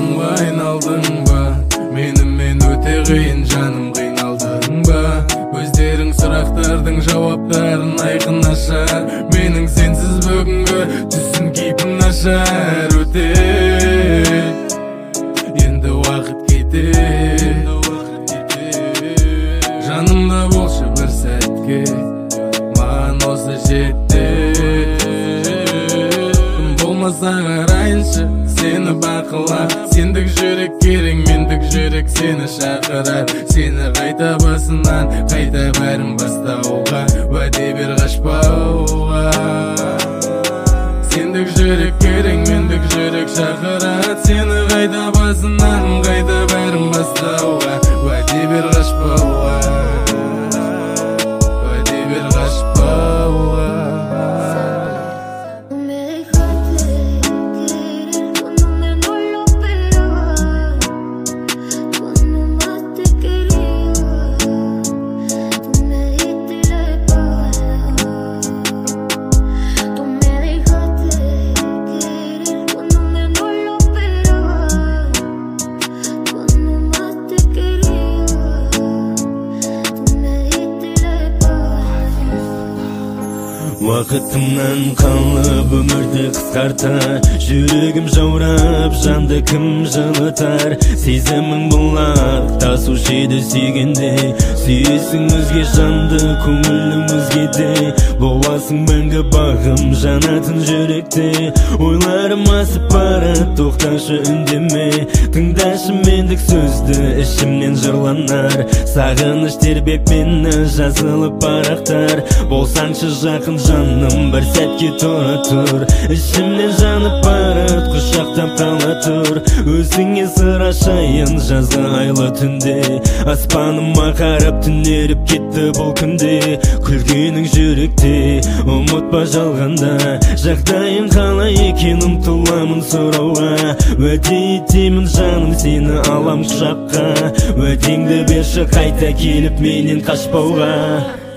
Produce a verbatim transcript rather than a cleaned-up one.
айналдың ба, айналдың ба, менімен өте қиын жаным, қиналдың ба? Өздерің сұрақтардың жауаптарын айқын ашар, менің сенсіз бүгінгі түсін кейпім нашар. Өте енді уақыт кете, жанымда болшы бір сәтке, маған осы жетті. Болмаса қарайыншы сені бақылап, сендік жүрек керек, мендік жүрек сені шақырар. Сені қайта басынан, қайта бәрін бастауға, уәде бер қашпауға. Сендік жүрек керек, мендік жүрек шақырар. Сені қайта басынан, қайта бәрін бастауға, уәде бер қашпауға, уәде бер қашпауға. Уақытымнан қалып өмірді қысқарта, жүрегім жаурап, жанды кім жылытар? Сезімің бұлақ тасушы еді сүйгенде, сүйесің өзге жанды, көңілің өзгеде. Боласың мәңгі бағым жанатын жүректе, ойларым асып барады, тоқташы үндеме. Тыңдашы мендік сөзді, ішімнен жырланар, сағыныш тербеп мені жазылып парақтар. Болсаңшы жақын жаным, бір сәтке тұра тұр, ішімнен жанып барады, құшақтап қала тұр. Өзіңе сыр ашайын жазғы айлы түнде, аспаныма қарап түнеріп кетті бұл күнде. Күлгенің жүректе, ұмытпа жалғанда, жағдайың қалай екен ұмтыламын сұрауға. Уәде етемін жаным сені алам құшаққа, уәдеңді берші қайта келіп менен қашпауға.